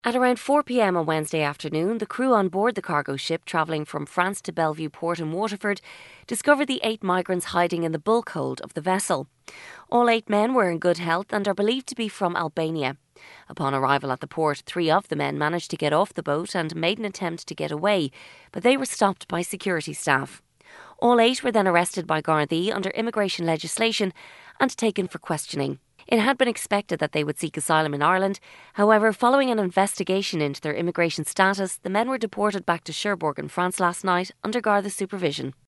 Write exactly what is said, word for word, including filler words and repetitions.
At around four p m on Wednesday afternoon, the crew on board the cargo ship travelling from France to Bellevue Port in Waterford discovered the eight migrants hiding in the bulk hold of the vessel. All eight men were in good health and are believed to be from Albania. Upon arrival at the port, three of the men managed to get off the boat and made an attempt to get away, but they were stopped by security staff. All eight were then arrested by Gardaí under immigration legislation and taken for questioning. It had been expected that they would seek asylum in Ireland. However, following an investigation into their immigration status, the men were deported back to Cherbourg in France last night under Garda supervision.